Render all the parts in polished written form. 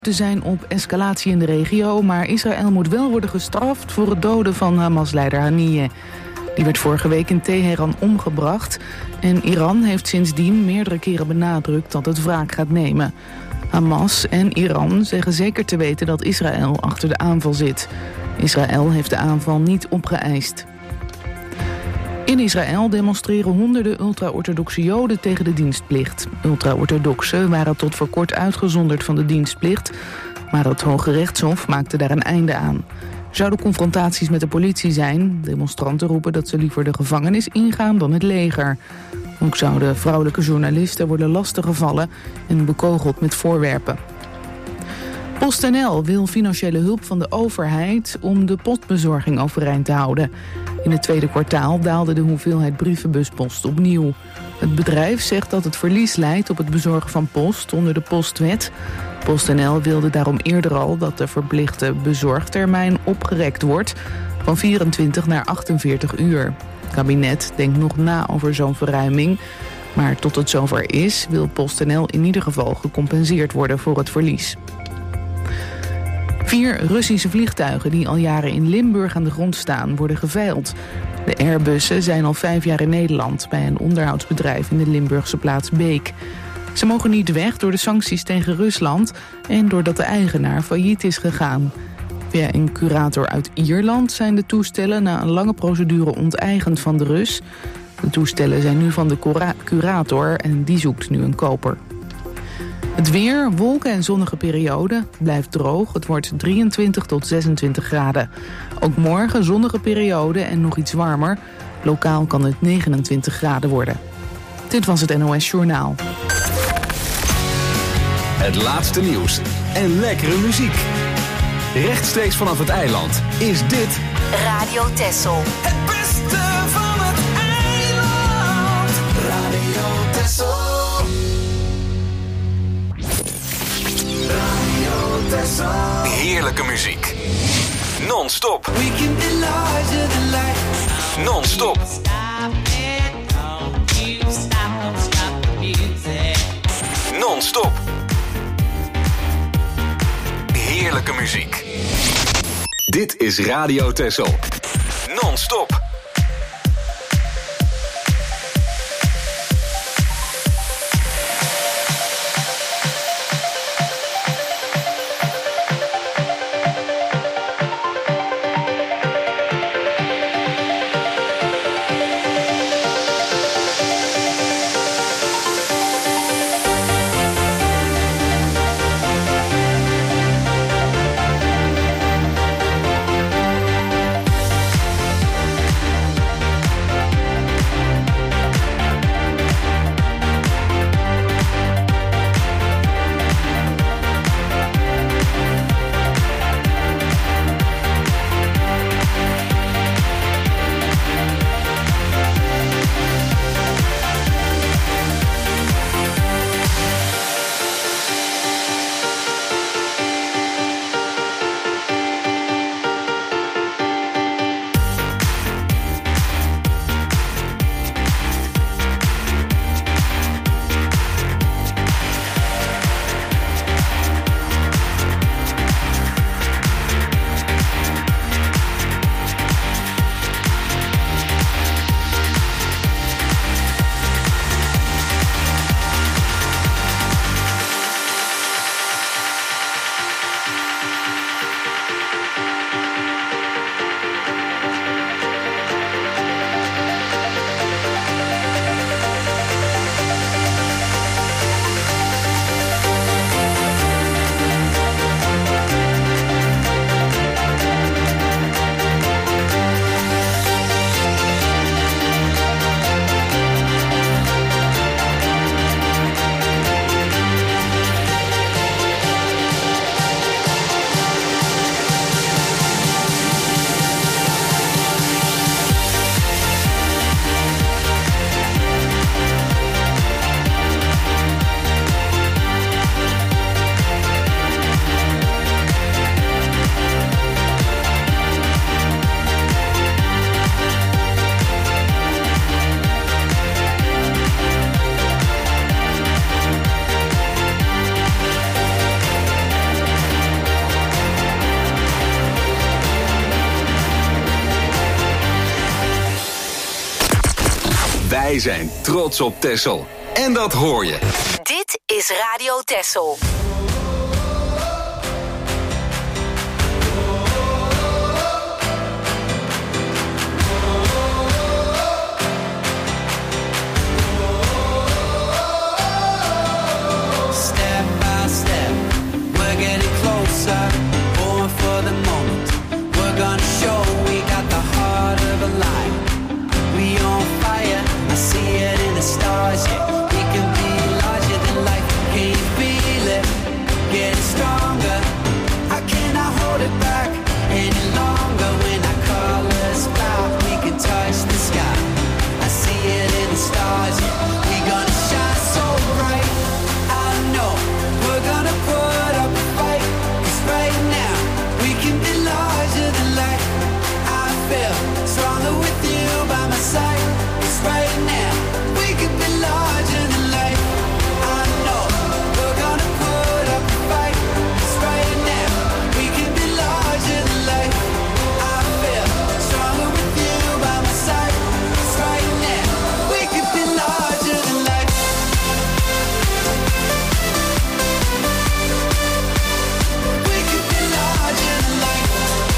te zijn op escalatie in de regio, maar Israël moet wel worden gestraft voor het doden van Hamas-leider Haniyeh. Die werd vorige week in Teheran omgebracht en Iran heeft sindsdien meerdere keren benadrukt dat het wraak gaat nemen. Hamas en Iran zeggen zeker te weten dat Israël achter de aanval zit. Israël heeft de aanval niet opgeëist. In Israël demonstreren honderden ultra-orthodoxe Joden tegen de dienstplicht. Ultra-orthodoxen waren tot voor kort uitgezonderd van de dienstplicht, maar het Hoge Rechtshof maakte daar een einde aan. Er zouden confrontaties met de politie zijn. Demonstranten roepen dat ze liever de gevangenis ingaan dan het leger. Ook zouden vrouwelijke journalisten worden lastiggevallen en bekogeld met voorwerpen. PostNL wil financiële hulp van de overheid om de postbezorging overeind te houden. In het tweede kwartaal daalde de hoeveelheid brievenbuspost opnieuw. Het bedrijf zegt dat het verlies leidt op het bezorgen van post onder de postwet. PostNL wilde daarom eerder al dat de verplichte bezorgtermijn opgerekt wordt van 24 naar 48 uur. Het kabinet denkt nog na over zo'n verruiming. Maar tot het zover is, wil PostNL in ieder geval gecompenseerd worden voor het verlies. 4 Russische vliegtuigen die al jaren in Limburg aan de grond staan, worden geveild. De Airbussen zijn al 5 jaar in Nederland bij een onderhoudsbedrijf in de Limburgse plaats Beek. Ze mogen niet weg door de sancties tegen Rusland en doordat de eigenaar failliet is gegaan. Via een curator uit Ierland zijn de toestellen na een lange procedure onteigend van de Rus. De toestellen zijn nu van de curator en die zoekt nu een koper. Het weer, wolken en zonnige periode, blijft droog. Het wordt 23 tot 26 graden. Ook morgen zonnige periode en nog iets warmer. Lokaal kan het 29 graden worden. Dit was het NOS Journaal. Het laatste nieuws en lekkere muziek. Rechtstreeks vanaf het eiland is dit Radio Texel. Het beste van het eiland. Radio Texel. Radio Texel. heerlijke muziek. Non-stop. We can be larger than life. Non-stop. Non-stop. Heerlijke muziek. Dit is Radio Texel. Non-stop. Wij zijn trots op Texel. En dat hoor je. Dit is Radio Texel. Step by step, we're getting closer. Born for the moment. We're gonna show we got the heart of a lion. We on fire, I see it in the stars, yeah. We can be larger than life, can you feel it? Getting stronger, I cannot hold it back any longer. When our colors fly, we can touch the sky. I see it in the stars, yeah. We gonna shine so bright. I know we're gonna put up a fight. 'Cause right now we can be larger than life. I feel stronger with you by my side. 'Cause right now we can be larger than life. I know we're gonna put up a fight. 'Cause right now we can be larger than life. I feel stronger with you by my side. 'Cause right now we can be larger than life. We can be larger than life.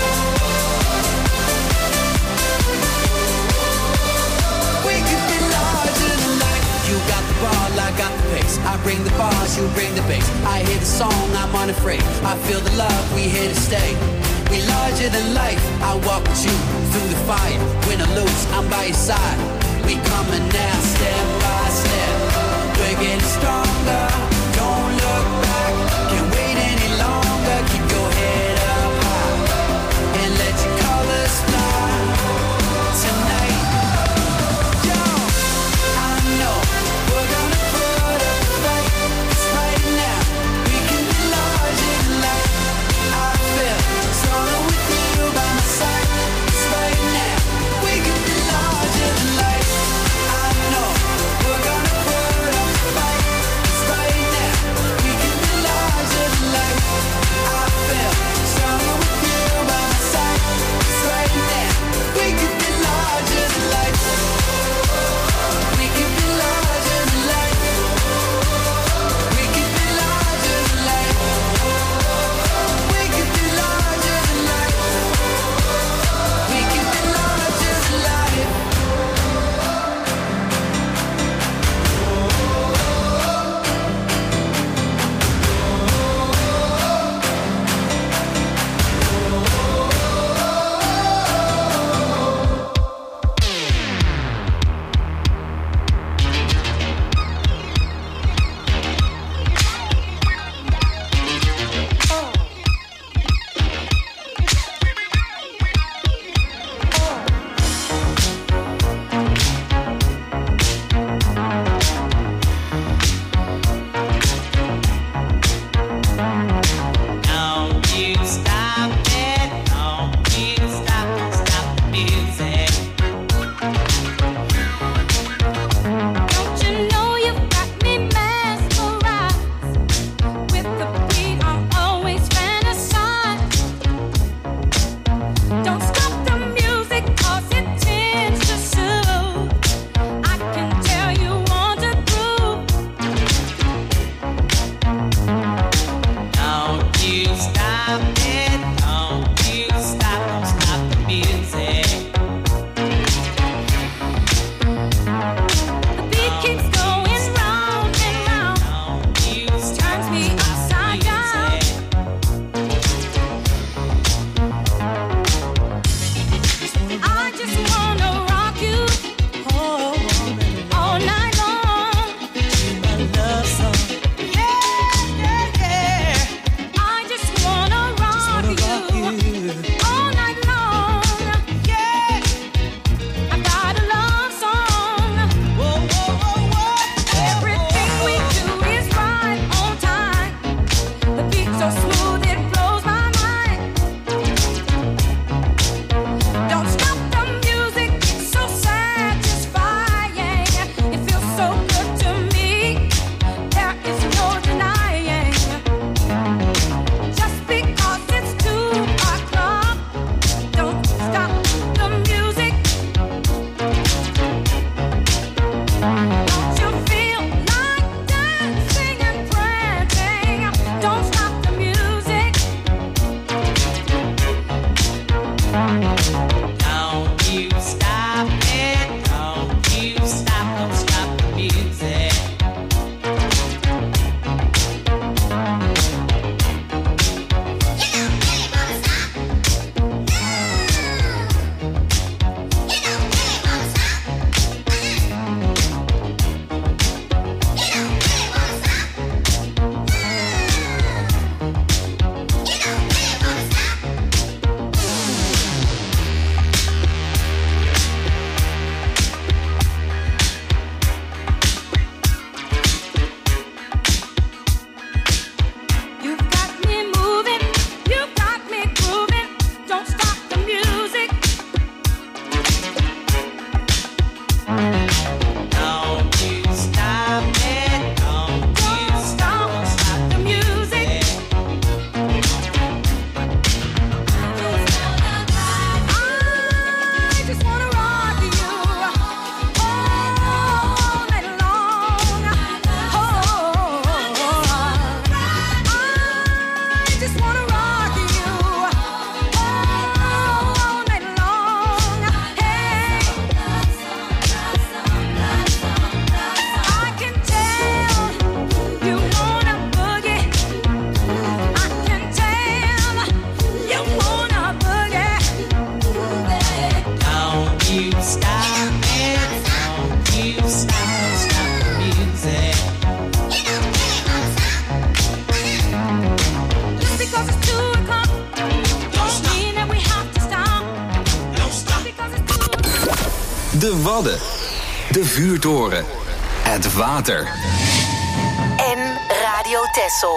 We can be larger than life. You got the ball, I got the pace. I bring the bars, you bring the bass. I hear the song, I'm unafraid. I feel the love, we here to stay. We larger than life. I walk with you through the fire. Win or lose, I'm by your side. We coming now, step by step. We're getting stronger. Don't look back. Can't wait any longer. Keep your head up high and let your colors fly tonight. Yo, I know we're gonna put up a fight. 'Cause right now we can be larger than life. I feel stronger with you by my side. 'Cause right now we can be larger than life. I know we're gonna put up a fight. 'Cause right De Wadden. De vuurtoren. Het water. En Radio Texel.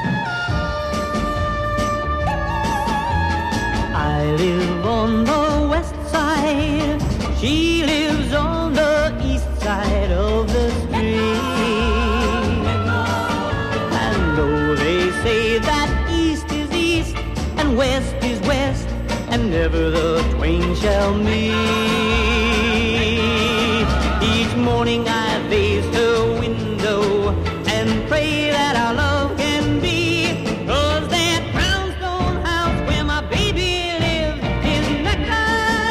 I live on the west side. She lives on the east side of the street. And though they say that east is east and west is west, and never the twain shall meet. Each morning I face her window and pray that our love can be, 'cause that brownstone house where my baby lives is Mecca,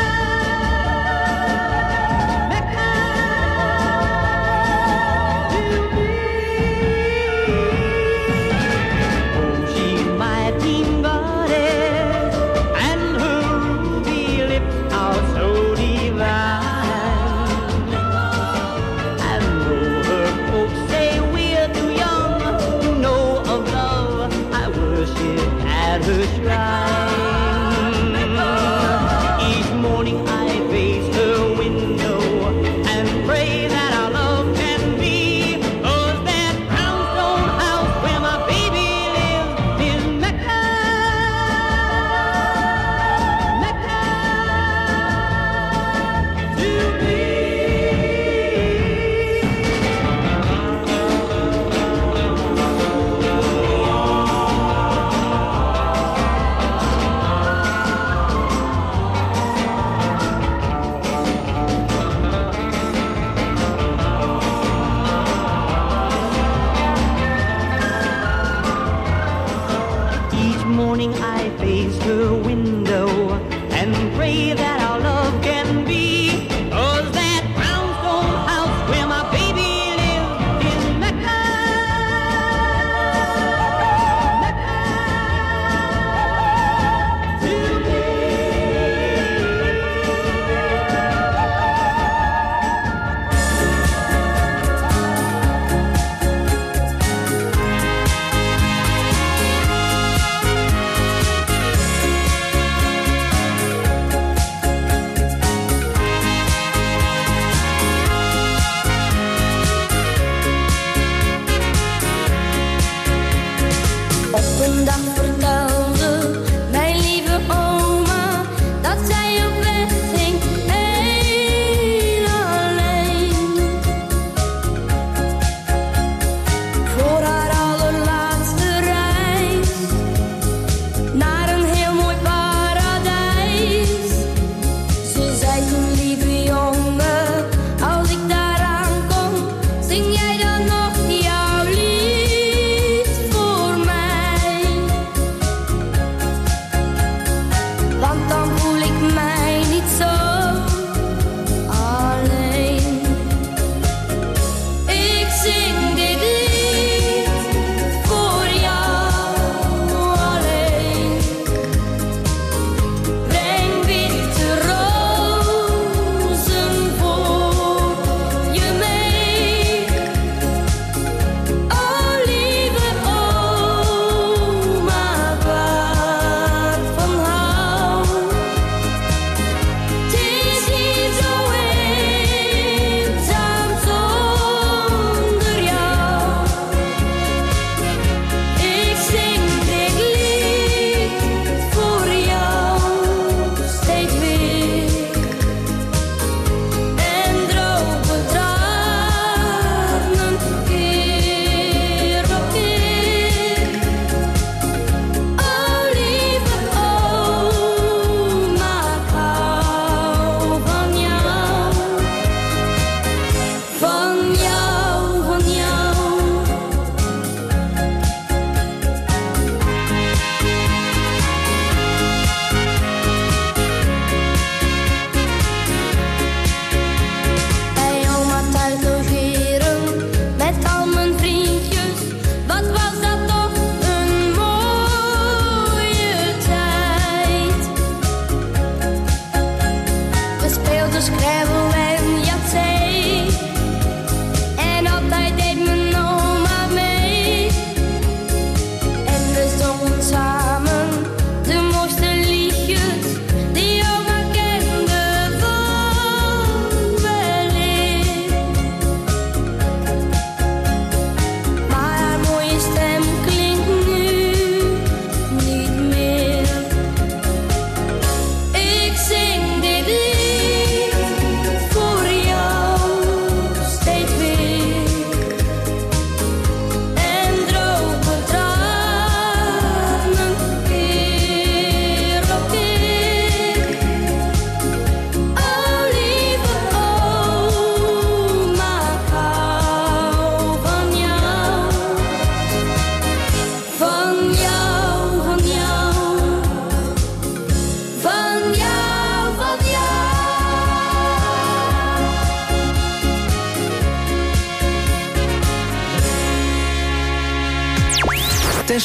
Mecca to me. Oh, she's my teen goddess, and her ruby lips are so divine. And though her folks say we're too young to know of love, I worship at her shrine. Each morning I face her window and pray that our love can be, 'cause that brownstone house where my baby lives is Mecca, Mecca to me. Each morning I face her window and pray that our love can be, 'cause that brownstone house where my baby lives is Mecca, Mecca to me.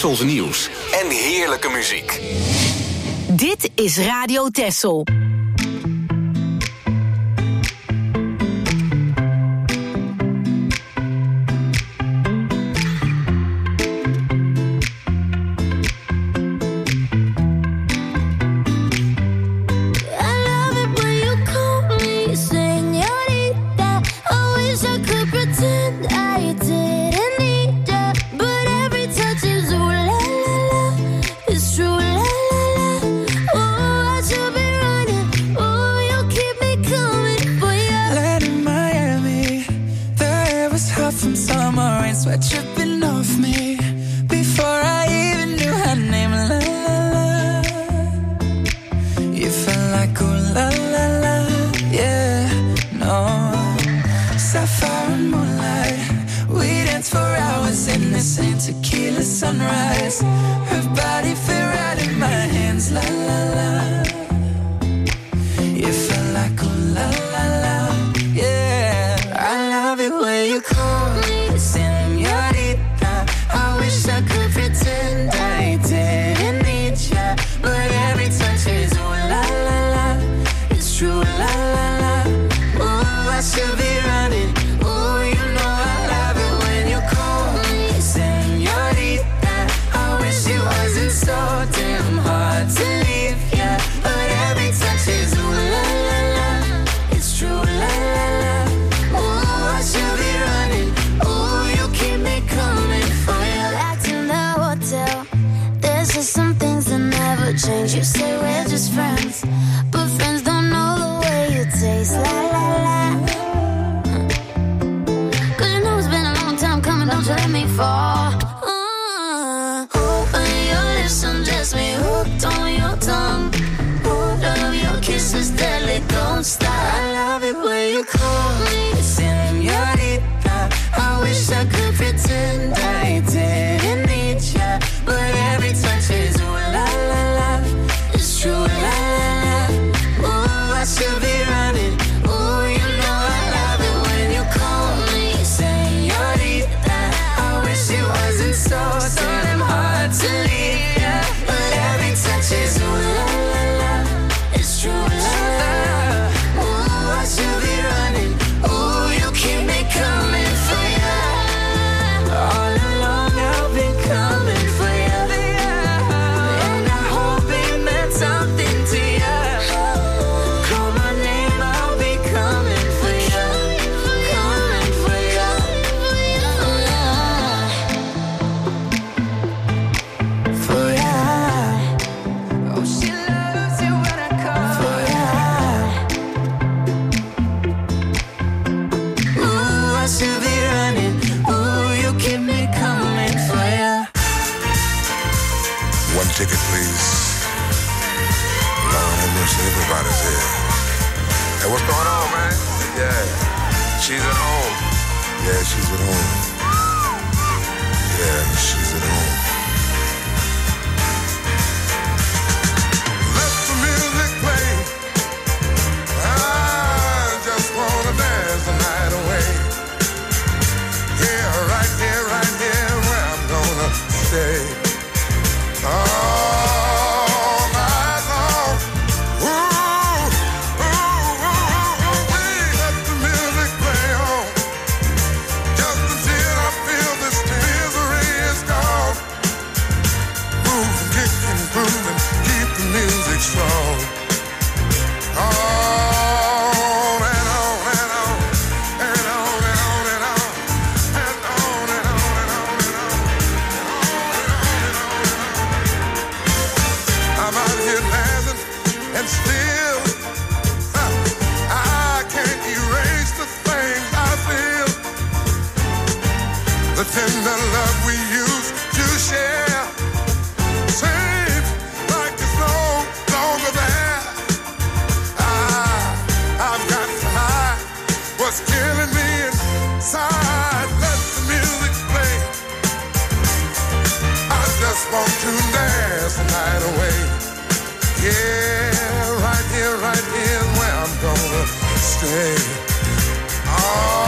Tessels nieuws en heerlijke muziek. Dit is Radio Tessel.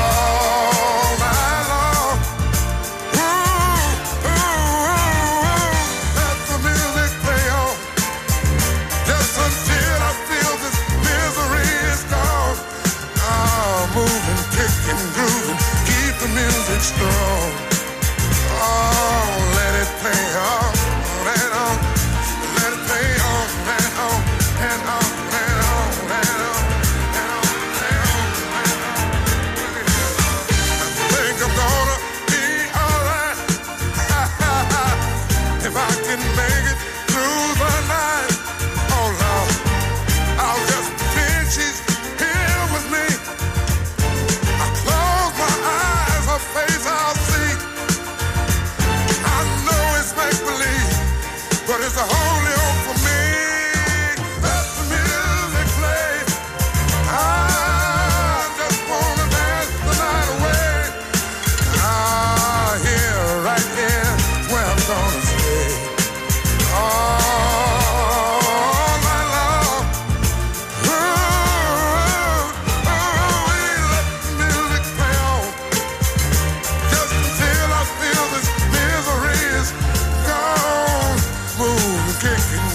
All night long. Ooh, ooh, ooh, ooh.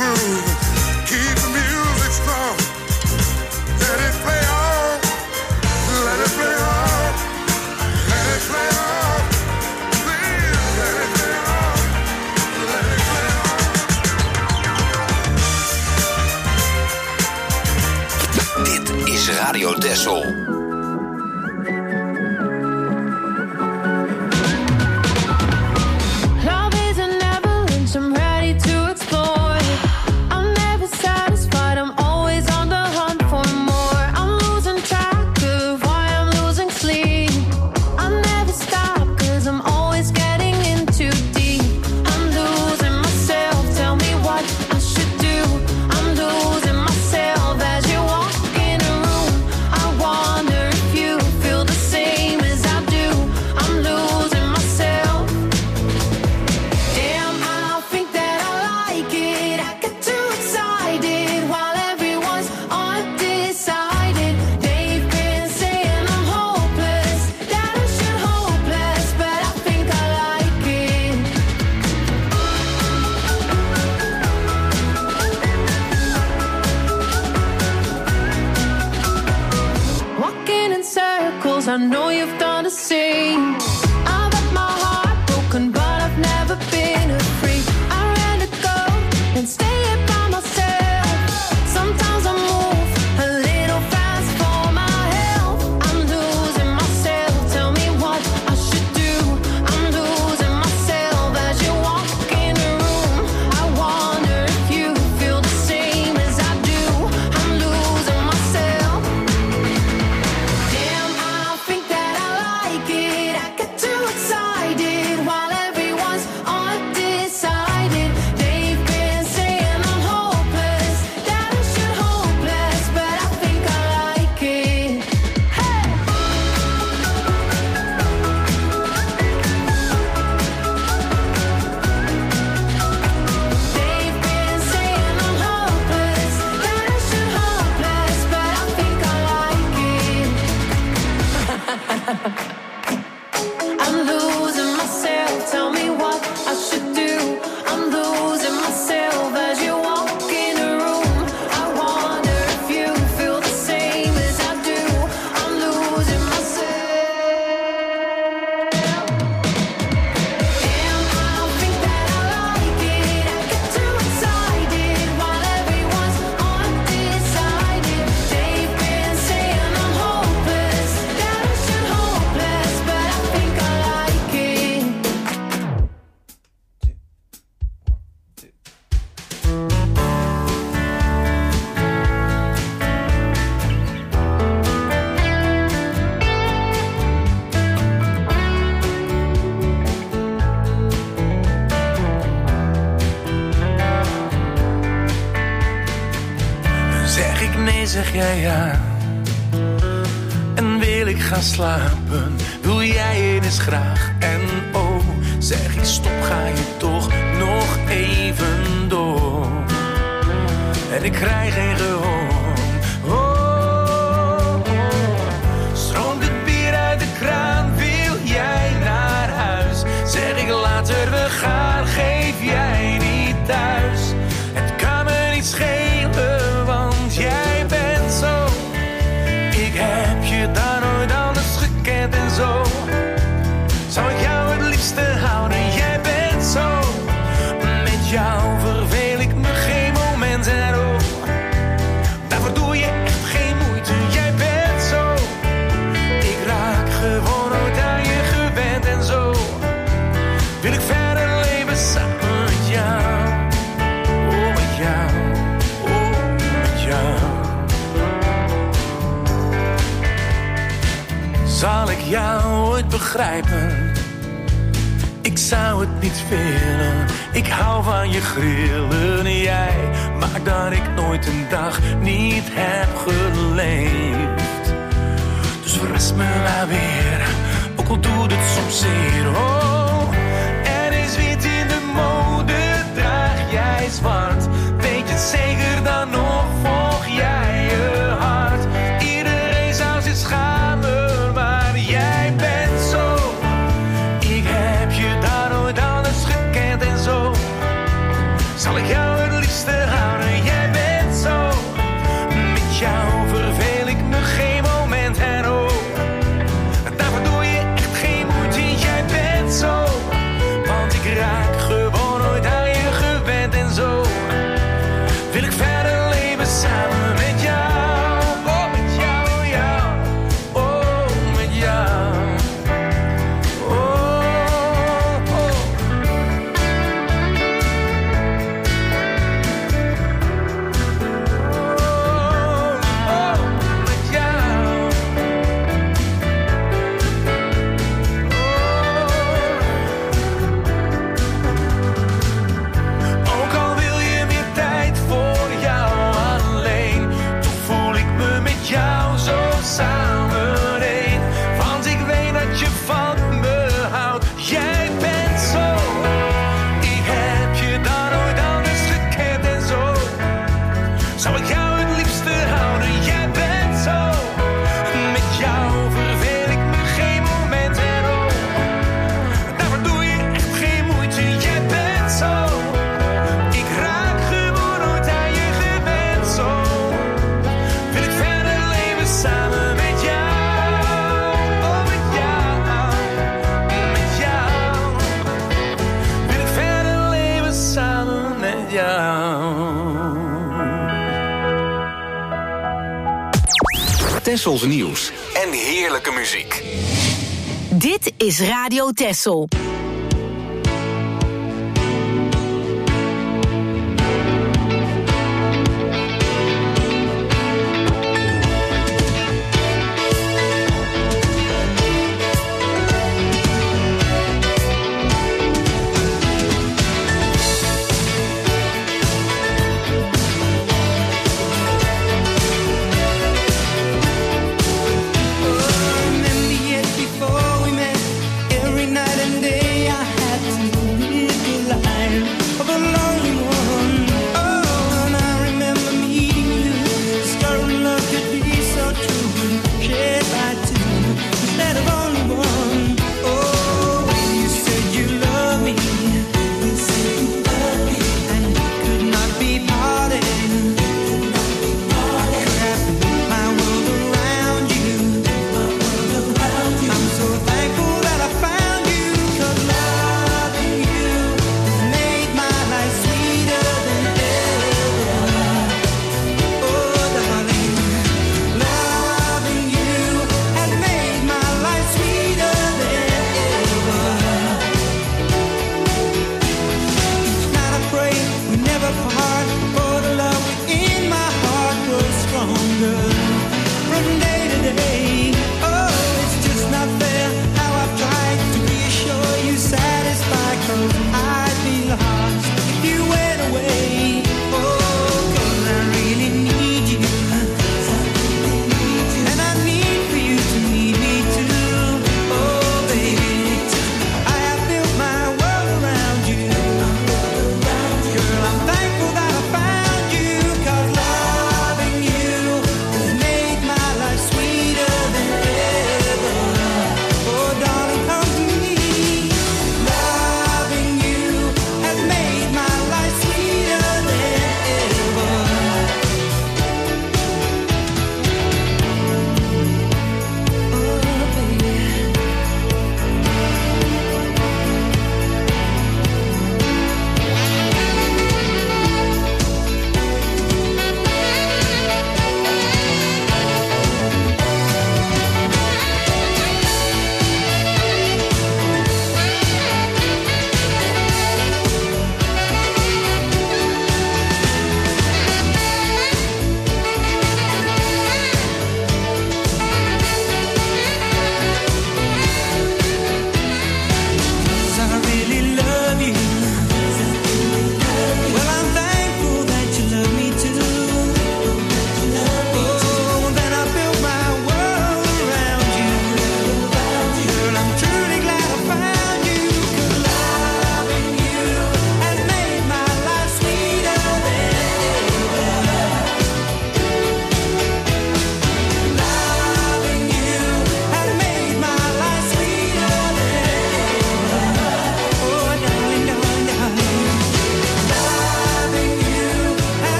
groove. Keep the music strong. Let it play on. Let it play on. Let it play on. Please let it play on. Let it play on. Dit is Radio Texel. I know you've done the same. I've had my heart broken, but I've never been afraid. I rather go than stay here by myself. Sometimes I move a little fast for my health. I'm losing myself, tell me what I should do. I'm losing myself as you walk in the room. I wonder if you feel the same as I do. I'm losing myself. Damn, I think that I like it. I get too excited while everyone's undecided. They've been saying I'm hopeless, that I should hopeless, but I think I like it. Hey! They've been saying I'm hopeless, that I should hopeless, but I think I like it. I'm losing myself, tell me what I should do. I'm losing myself as you walk in the room. I wonder if you feel the same as I do. I'm losing myself. Damn, I think that I like it. I get too excited while everyone's undecided. They've been saying I'm hopeless, that I should hopeless, but I think I like it. Zeg ik nee, zeg jij ja. En wil ik gaan slapen, wil jij eens graag. En oh, zeg ik stop, ga je toch nog even door. En ik krijg geen gehoor. Oh, stroomt het bier uit de kraan, wil jij naar huis? Zeg ik later we gaan, geef jij niet thuis. Het kan me niet schelen, want jij bent zo. Ik heb je daar nooit anders gekend en zo. Zou ik jou het liefste houden, jij bent zo. Met jou verveel ik me geen moment en oh. Daarvoor doe je echt geen moeite, jij bent zo. Ik raak gewoon nooit aan je gewend en zo. Wil ik verder leven samen met jou. Oh, met jou. Oh, met jou. Zal ik jou ooit begrijpen? Ik zou het niet willen. Ik hou van je grillen. Jij maakt dat ik nooit een dag niet heb geleefd. Dus verras me maar weer, ook al doet het soms zeer. Oh, er is wit in de mode, draag jij zwart. Weet je het zeker, dan nog volg jij je hart. Iedereen zou zich schamen, maar jij bent zo. Ik heb je daar nooit anders gekend en zo. Zal ik jou het liefste houden? wil ik verder leven samen met jou. Oh, met jou, jou. Oh, met jou. Oh, oh. Oh, met jou. Ook al wil je meer tijd voor jou alleen, toch voel ik me met jou zo samen één. Want ik weet dat je van me houdt. Jij bent zo, ik heb je dan nooit anders gekend en zo zou ik jou het liefste houden. Jij bent zo, met jou verveel ik me geen moment en oh, daarvoor doe je echt geen moeite. Jij bent zo, ik raak gewoon nooit aan je gewend. Zo wil ik verder leven samen met jou. Oh, met jou, met jou wil ik verder leven samen met jou. Tessels nieuws en heerlijke muziek. Dit is Radio Tessel. Remember yet before we met, every night and day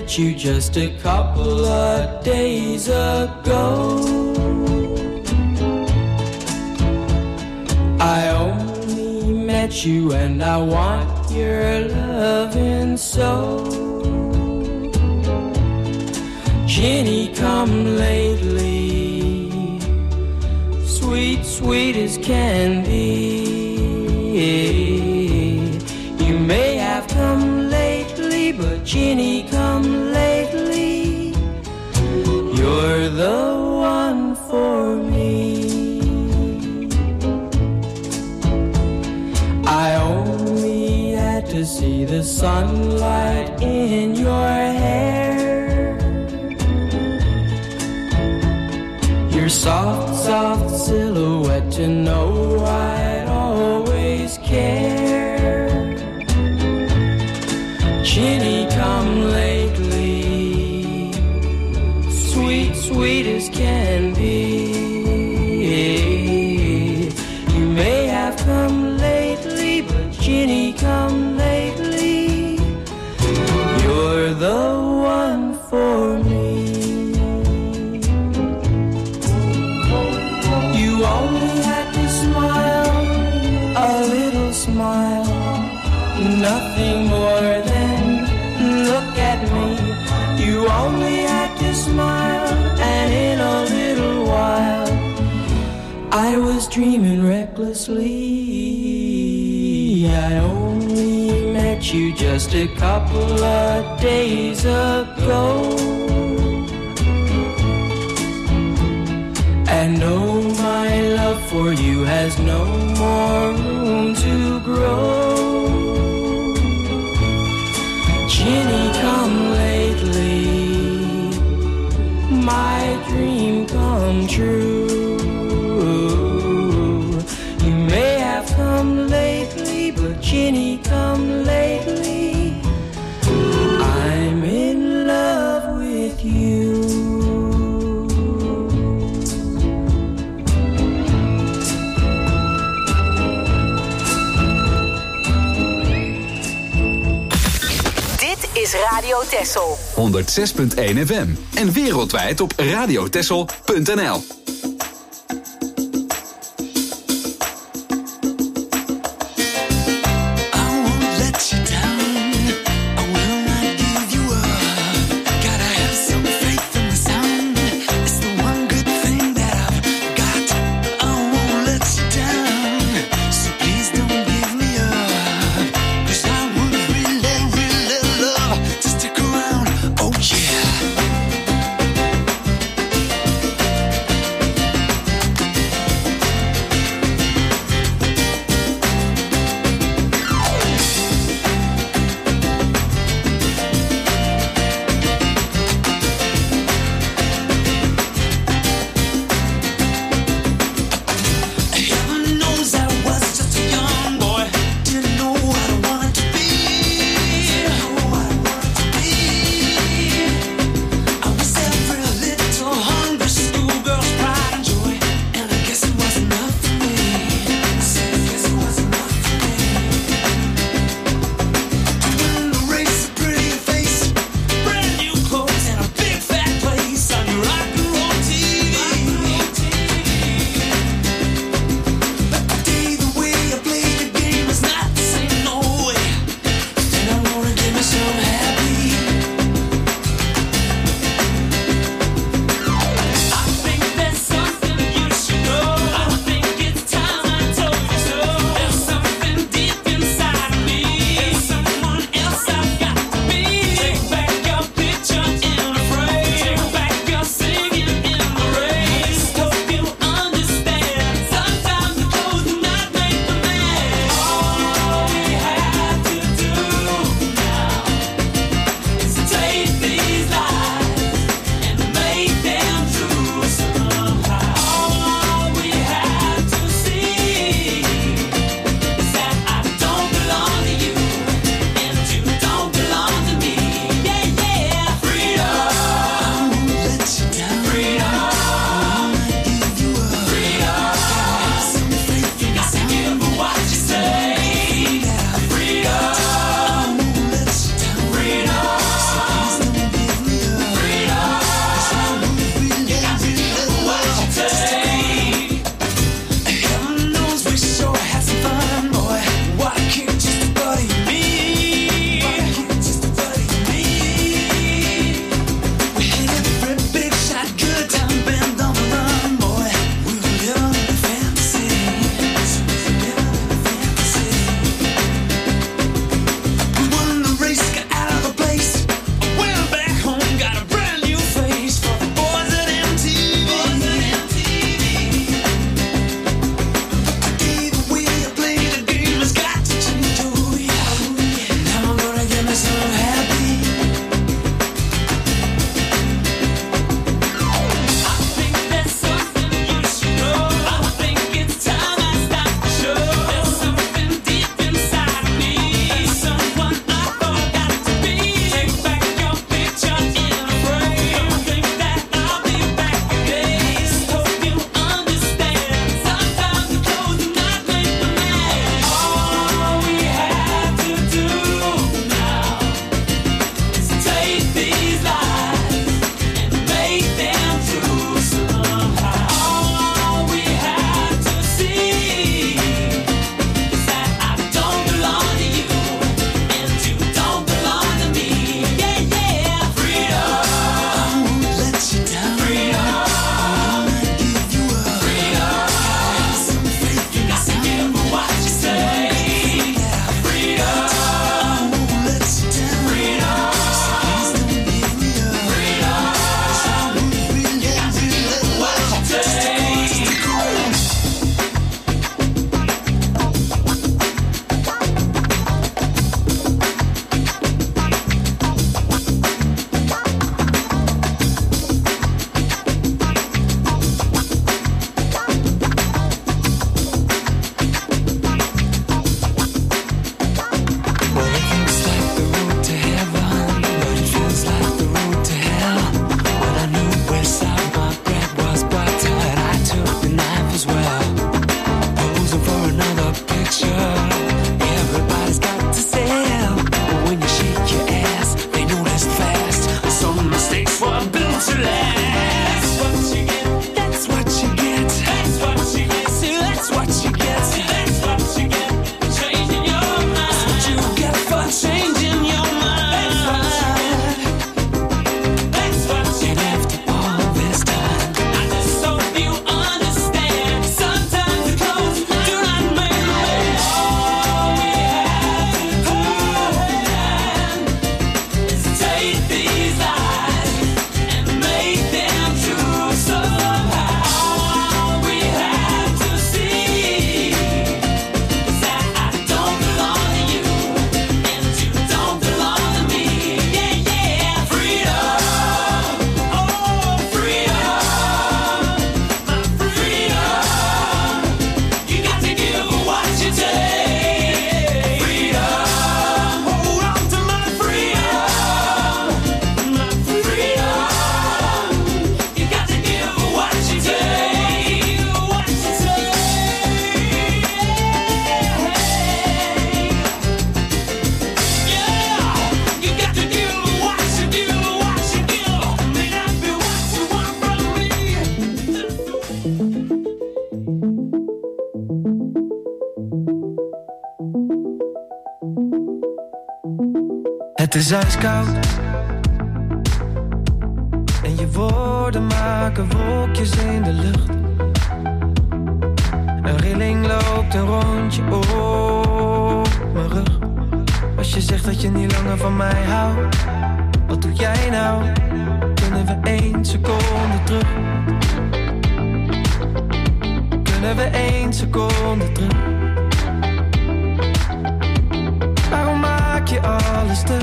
met you just a couple of days ago. I only met you and I want your loving so. Jenny, come lately, sweet, sweet as can be. You may have come lately, but Jenny, come lately. You're the one for me. I only had to see the sunlight in your hair. Your soft, soft silhouette to know I'd always care. Jenny, come lately, sweet, sweet as can be. You may have come lately, but Jenny, come lately. You're the one for me. You only had to smile, a little smile, nothing more than look at me. You only had to smile, and in a little while I was dreaming recklessly. I only met you just a couple of days ago. And oh, my love for you has no more room to grow. Jenny, come lately, my dream come true. You may have come lately, but Jenny, come lately. I'm in love with you. Is Radio Texel 106.1 FM en wereldwijd op radiotexel.nl. Oh yeah. is ijskoud en je woorden maken wolkjes in de lucht. Een rilling loopt een rondje op mijn rug. Als je zegt dat je niet langer van mij houdt, wat doe jij nou? Kunnen we 1 seconde terug? Kunnen we 1 seconde terug? Waarom maak je alles stuk?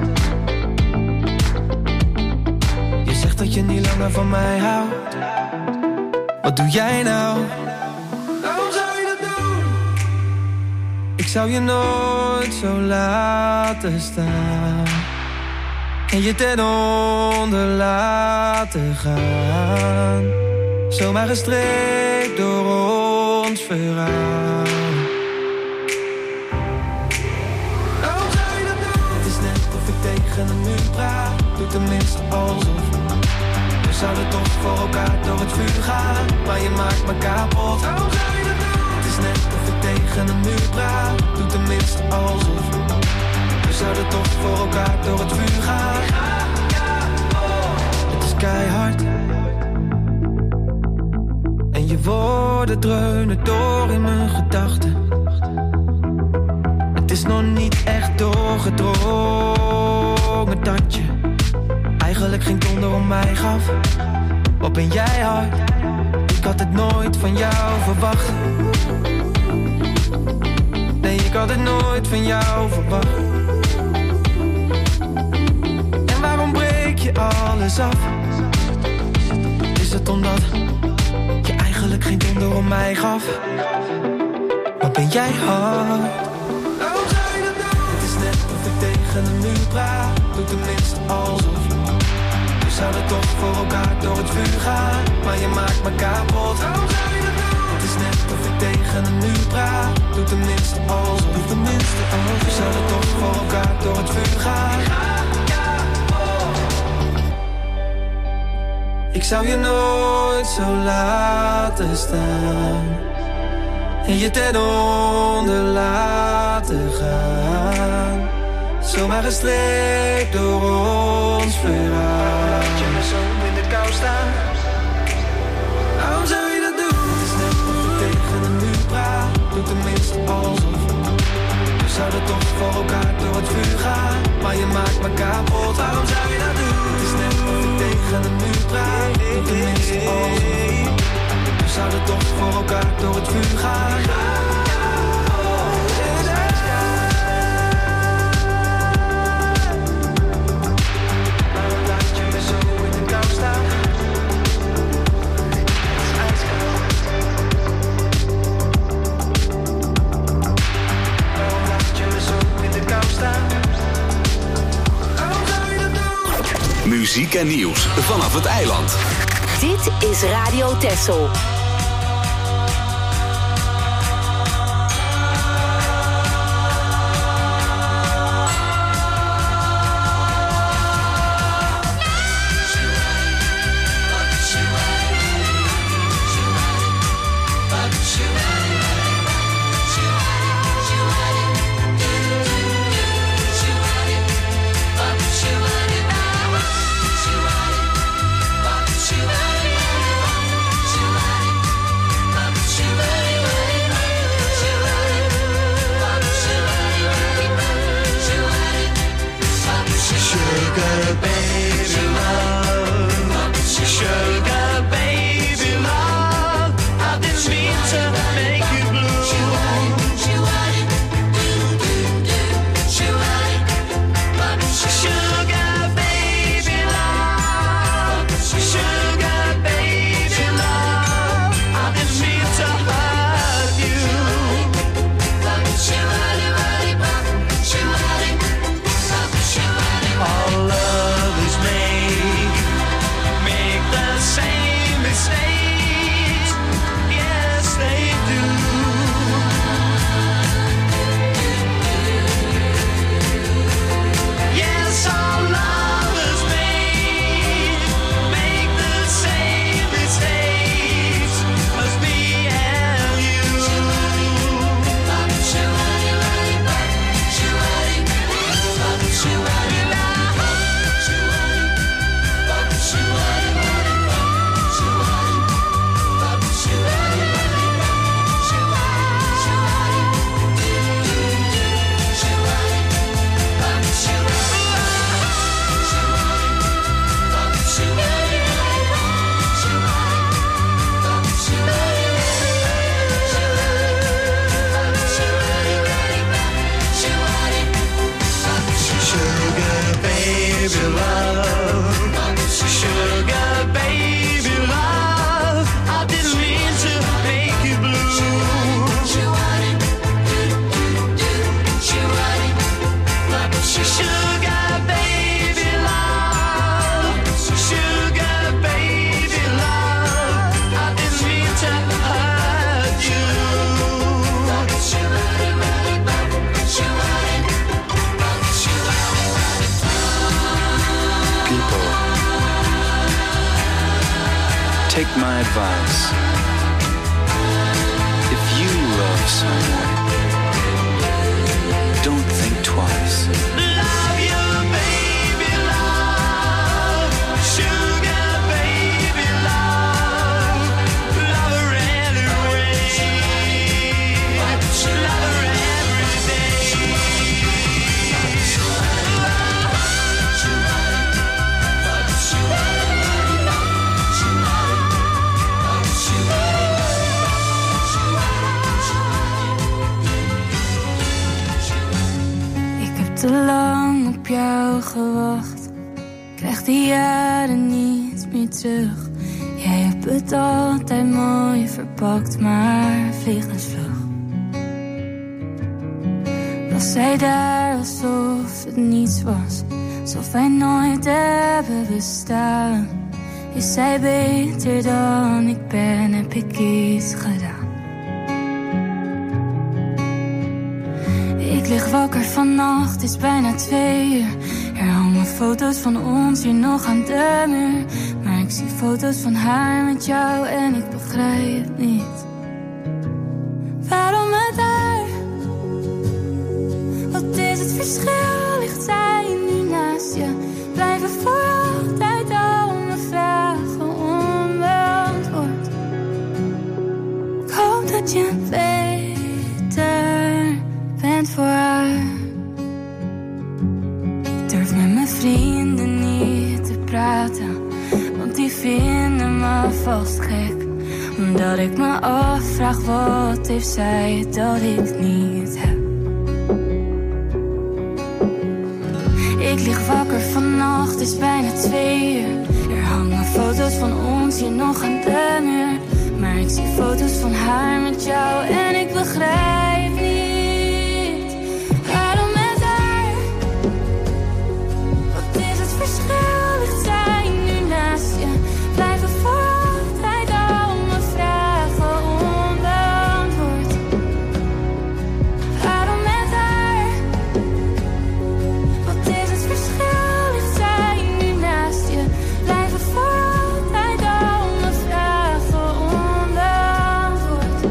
Je zegt dat je niet langer van mij houdt. Wat doe jij nou? Waarom zou je dat doen? Ik zou je nooit zo laten staan en je ten onder laten gaan. Zomaar gestreept door ons verhaal. Waarom zou je dat doen? Het is net of ik tegen een muur praat. Doe tenminste alsof. We zouden toch voor elkaar door het vuur gaan, maar je maakt me kapot. Waarom zou je dat doen? Het is net of ik tegen een muur praat. Doe tenminste alsof. We zouden toch voor elkaar door het vuur gaan. Het is keihard en je woorden dreunen door in mijn gedachten. Het is nog niet echt doorgedrongen dat je eigenlijk geen donder om mij gaf. Wat ben jij hard? Ik had het nooit van jou verwacht. Nee, ik had het nooit van jou verwacht. En waarom breek je alles af? Is het omdat je eigenlijk geen donder om mij gaf? Wat ben jij hard? Waarom zou je dat doen? Het is net of ik tegen een muur praat. Doe tenminste alsof. We zouden toch voor elkaar door het vuur gaan, maar je maakt me kapot. Waarom zou je dat doen? Het is net of ik tegen een muur praat. Doe tenminste alsof. Doe tenminste alsof. We zouden toch voor elkaar door het vuur gaan. Ik zou je nooit zo laten staan en je ten onder laten gaan. Zomaar gestreept door ons verhaal. Laat je me zo in de kou staan. Waarom zou je dat doen? Het is net of ik tegen een muur praat. Doe tenminste alsof. We zouden toch voor elkaar door het vuur gaan, maar je maakt me kapot. Waarom zou je dat doen? Het is net of ik tegen een muur praat. Doe tenminste alsof. We zouden toch voor elkaar door het vuur gaan. Muziek en nieuws vanaf het eiland. Dit is Radio Texel. All love is baby love. Sugar baby love. I didn't mean to make you blue. Sugar baby love. Sugar baby love. I didn't mean to hurt you. People, take my advice. If you love someone, don't think twice. Love you, baby, love. Sugar, baby, love. Love her anyway. Love her every day. Ik heb te lang op jou gewacht. Krijg die jaren niet meer terug. Jij hebt het altijd mooi verpakt, maar vliegensvlug. Was zij daar alsof het niets was, alsof wij nooit hebben bestaan. Is zij beter dan ik ben, heb ik iets gedaan. Ik lig wakker vannacht, het is bijna 2 uur. Er hangen foto's van ons hier nog aan de muur. Maar ik zie foto's van haar met jou en ik begrijp niet waarom met haar. Wat is het verschil, ligt zij nu naast je? Blijven voor altijd al mijn vragen onbeantwoord. Ik hoop dat je beter bent voor haar. Ik durf met mijn vrienden niet te praten, want die vinden me vast gek. Omdat ik me afvraag, wat heeft zij dat ik niet heb. Ik lig wakker vannacht, het is bijna 2 uur. Er hangen foto's van ons hier nog aan de muur. Maar ik zie foto's van haar met jou en ik begrijp niet waarom met haar. Wat is het verschil, ligt zij nu naast je? Blijven voor altijd al mijn vragen onbeantwoord. Waarom met haar? Wat is het verschil, ligt zij nu naast je? Blijven voor altijd al mijn vragen onbeantwoord.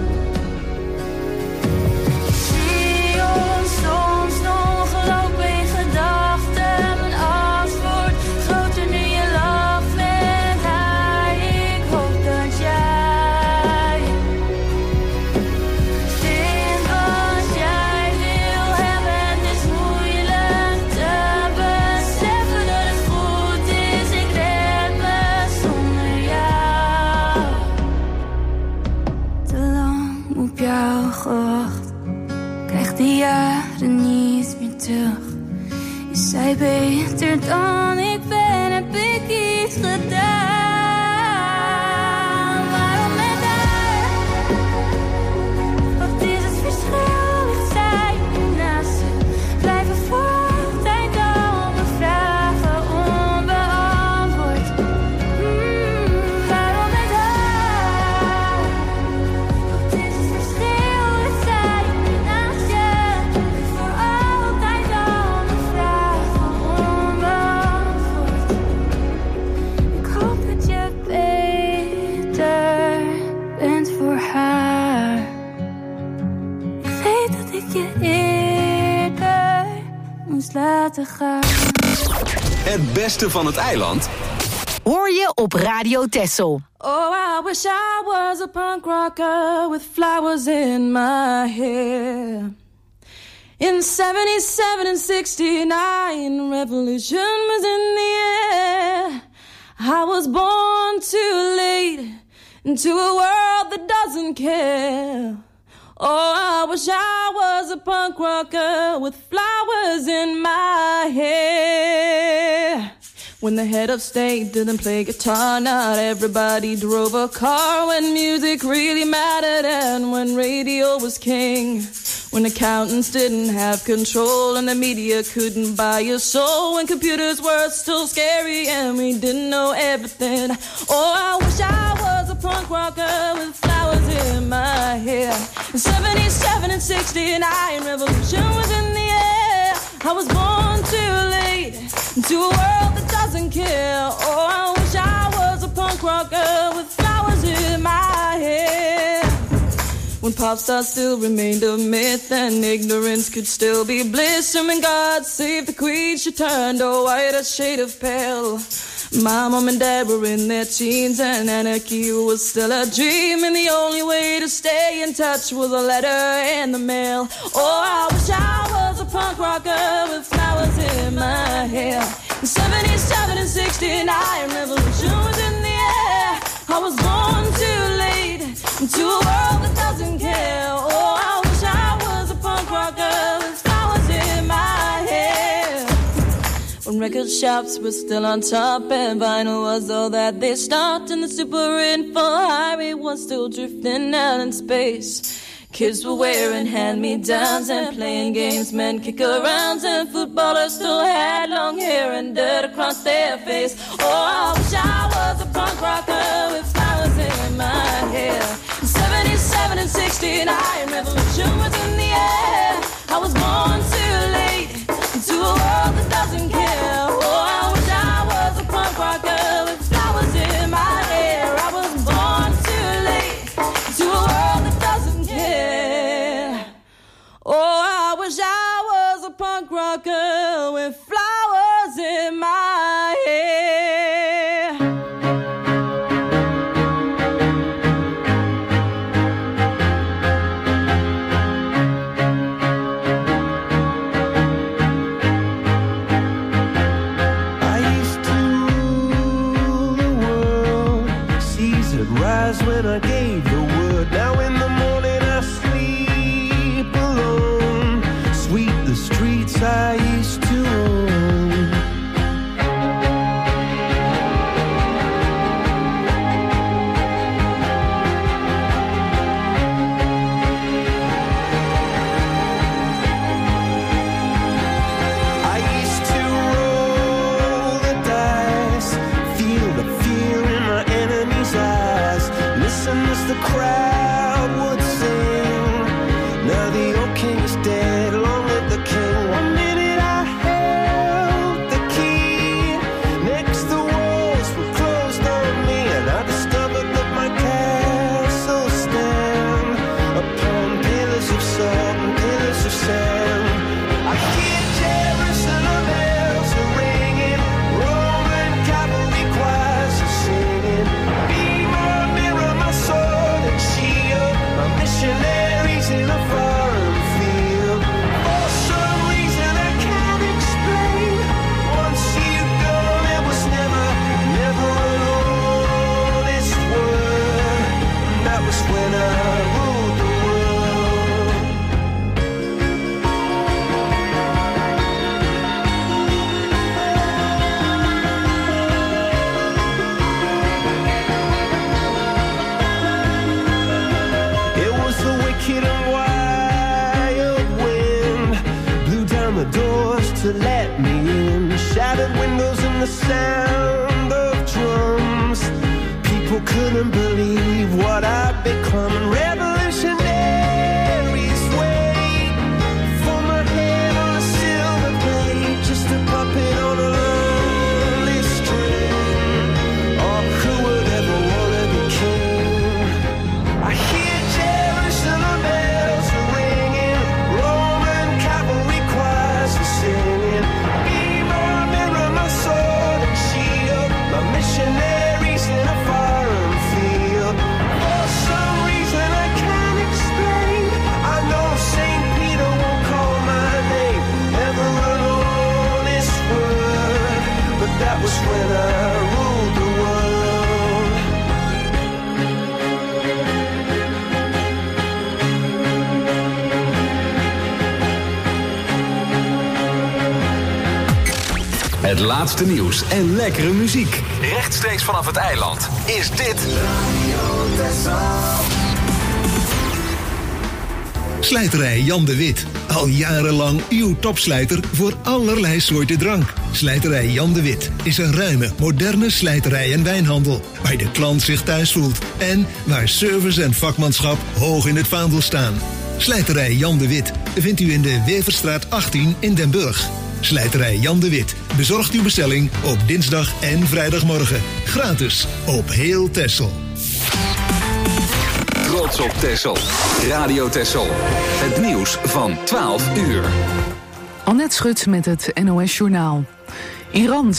Ik zie ons soms nog lopen in gedachten. Mijn antwoord groter nu je lacht met haar. Ik hoop dat jij vindt wat jij wil hebben. Het is moeilijk te beseffen dat het goed is. Ik red me zonder jou. Te lang op jou gewacht, krijg die jaren niet meer terug. Is zij beter dan ik ben, heb ik iets gedaan. Waarom met haar? Wat is het verschil, ligt zij nu naast je? Blijven voor altijd al mijn vragen onbeantwoord. Waarom met haar? Wat is het verschil, ligt zij nu naast je? Voor altijd al mijn vragen onbeantwoord. Ik hoop dat je beter bent voor haar. Ik weet dat ik je eerder moest laten gaan. Het beste van het eiland Hoor je op Radio Texel. Oh, I wish I was a punk rocker with flowers in my hair. In 77 and 69, revolution was in the air. I was born too late into a world that doesn't care. Oh, I wish I was a punk rocker with flowers in my hair. When the head of state didn't play guitar, not everybody drove a car. When music really mattered and when radio was king. When accountants didn't have control and the media couldn't buy your soul. When computers were still scary and we didn't know everything. Oh, I wish I was a punk rocker with flowers in my hair. In 77 and 69, revolution was in the air. I was born too late into a world that doesn't care. Oh, I wish I was a punk rocker with flowers in my hair. When pop stars still remained a myth and ignorance could still be bliss. And when God save the queen, she turned a whiter shade of pale. My mom and dad were in their teens and anarchy was still a dream. And the only way to stay in touch was a letter in the mail. Oh, I wish I was a punk rocker with flowers in my hair. In 77 and 69, revolution was in the air. I was born too late into a world that doesn't care. Oh, I wish I was a punk rocker with flowers in my hair. When record shops were still on top and vinyl was all that they stopped, and the super info highway was still drifting out in space. Kids were wearing hand-me-downs and playing games, men kick-arounds, and footballers still had long hair and dirt across their face. Oh, I wish I was a punk rocker with flowers in my hair. In 77 and 69, revolution was in the air. I was born too late into a world that doesn't care. Oh, I wish I was a punk rocker with flowers in my hair. I was born too late into a world that doesn't care. Oh, I wish I was a punk rocker with flowers in my hair. I used to rule the world. Seas would rise when I gave the word. Now in the morning I sleep alone. Sweep the streets I used to own. I used to roll the dice, feel the fear in my enemy's eyes. Listen as the crowd would sing. Now the old king is dead, long live the king. One minute I held the key. Next the walls were closed on me, and I discovered that my castle stand upon pillars of salt and pillars of sand. I hear Jerusalem bells are ringing, Roman cavalry choirs are singing. Be my mirror, my sword and shield, my missionaries in a foreign field. For some reason I can't explain, once you go there was never, never an honest word. And that was when I ruled the world. It was the wicked and wild wind, blew down the doors to let me in. Shattered windows and the sound of drums. People couldn't believe what I'd become. And revolutionaries wait for my head on a silver plate, just a puppet on a lonely string. Oh, who would ever wanna be king? I hear Jerusalem bells are ringing, Roman cavalry choirs are singing. Be my mirror, my sword and shield, my missionaries in a foreign field. For some reason I can't explain, I know St. Peter won't call my name, never an honest word. But that was when I ruled the world. Het laatste nieuws en lekkere muziek. Rechtstreeks vanaf het eiland is dit Slijterij Jan de Wit. Al jarenlang uw topslijter voor allerlei soorten drank. Slijterij Jan de Wit is een ruime, moderne slijterij en wijnhandel. Waar de klant zich thuis voelt. En waar service en vakmanschap hoog in het vaandel staan. Slijterij Jan de Wit vindt u in de Weverstraat 18 in Den Burg. Slijterij Jan de Wit bezorgt uw bestelling op dinsdag en vrijdagmorgen. Gratis op heel Texel. Trots op Texel. Radio Texel. Het nieuws van 12 uur. Annette Schut met het NOS Journaal. Iran